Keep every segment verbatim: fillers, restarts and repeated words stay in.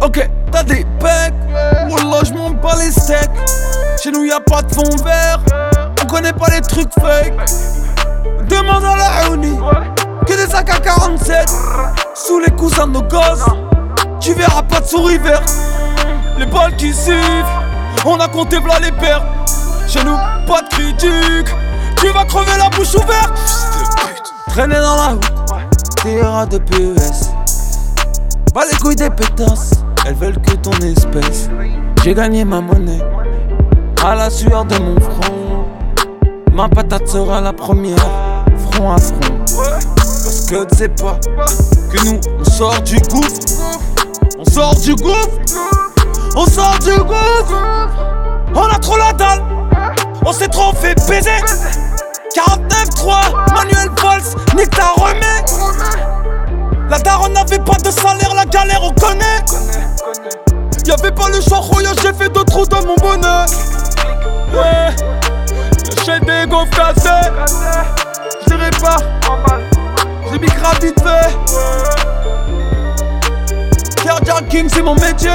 Ok, t'as des pecs, wallah j'monte pas les steaks. Chez nous y'a pas de fond vert, on connaît pas les trucs fake. Demande à la Ouni, que des A K quarante-sept. Sous les coussins de nos gosses, tu verras pas de souris verte. Les balles qui suivent, on a compté v'là les pertes. Chez nous, pas de critique, tu vas crever la bouche ouverte. Traîner dans la route, T R A de P E S. Pas les couilles des pétasses, elles veulent que ton espèce. J'ai gagné ma monnaie, à la sueur de mon front. Ma patate sera la première, front à front. Parce que tu sais pas que nous, on sort du gouffre. On sort du gouffre. On sort du gouffre. On a trop la dalle. On s'est trop fait baiser. quarante-neuf trois, Manuel Valls, nique ta remets. La daronne n'avait pas de salaire, la galère on connaît. Y'avait pas le choix, Roya, j'ai fait deux trous dans mon bonheur. Ouais, j'ai des gaufres cassés. J'irai pas, j'ai mis grave vite fait. Cardiac King c'est mon métier.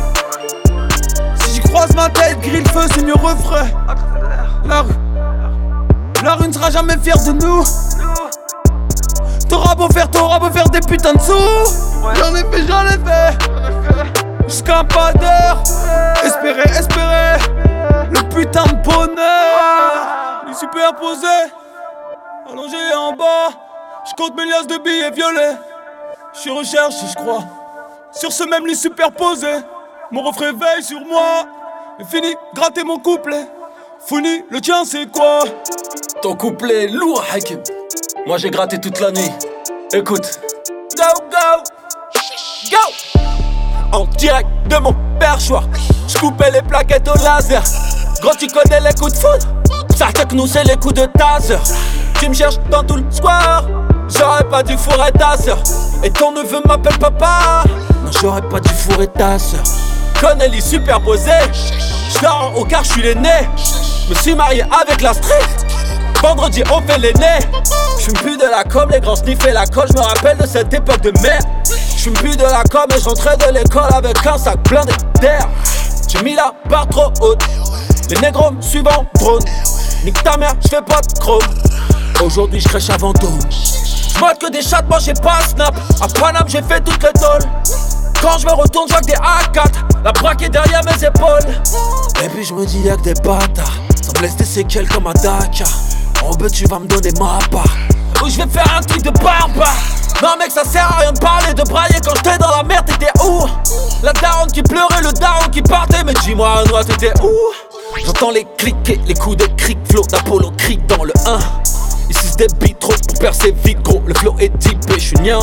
Si j'y croise ma tête, grille le feu, c'est mieux refrais. La rue, la rue ne sera jamais fière de nous. T'auras beau faire, t'auras beau faire des putains de sous. J'en ai fait, j'en ai fait. Jusqu'à pas d'heure. Espérer, espérer le putain de bonheur. Les superposés, allongé en bas. J'compte mes liasses de billets violets. J'suis recherché, j'crois. Sur ce même lit superposé. Mon refrain veille sur moi. Et fini, gratter mon couplet. Founi, le tien c'est quoi? Ton couplet est lourd, Hakim. Moi j'ai gratté toute la nuit. Écoute. Go, go, go. En direct de mon perchoir, j'coupais les plaquettes au laser. Gros, tu connais les coups de foudre. Ça que nous c'est les coups de taser. Tu me cherches dans tout le square. J'aurais pas dû fourrer ta sœur. Et ton neveu m'appelle papa. Non, j'aurais pas dû fourrer ta sœur. Connais les superposés. J'dors en haut car j'suis l'aîné. Me suis marié avec la street. Vendredi on fait les nez. J'fume plus de la com, les grands sniffaient la colle. J'me rappelle de cette époque de merde. J'fume plus de la com et j'rentrais de l'école avec un sac blindé d'air. J'ai mis la barre trop haute. Les négros me suivent en drone. Nique ta mère, j'fais pas de chrome. Aujourd'hui j'crèche avant tout. J'mode que des chats, moi j'ai pas snap. À Paname j'ai fait toutes les tôles. Quand je me retourne, j'vois que des A quatre. La braque est derrière mes épaules. Et puis je me dis y'a que des bâtards. Ça me laisse des séquelles comme à Dakar. En bœuf tu vas me donner ma part. Ou je vais faire un truc de barbare. Non mec ça sert à rien de parler, de brailler. Quand j'étais dans la merde t'étais où? La daronne qui pleurait, le daron qui partait. Mais dis-moi Noah t'étais où? J'entends les clics et les coups de cric. Flow d'Apollo cric dans le un. Ici c'est des beats trop pour percer vite gros. Le flow est deep et j'suis nien.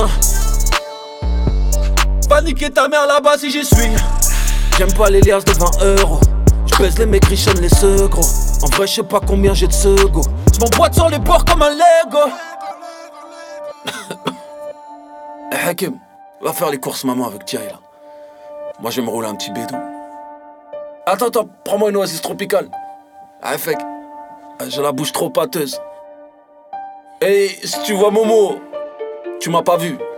Va niquer ta mère là-bas si j'y suis. J'aime pas les liasses de vingt euros. J'baise les mecs riches, les seugros. En vrai j'sais pas combien j'ai de sego. J'm'emboîte sur les bords comme un Lego. Hey Hakim, va faire les courses maman avec Thierry là. Moi je vais me rouler un petit bédou. Attends, attends, prends-moi une oasis tropicale. Ah fake, j'ai la bouche trop pâteuse. Et si tu vois Momo, tu m'as pas vu.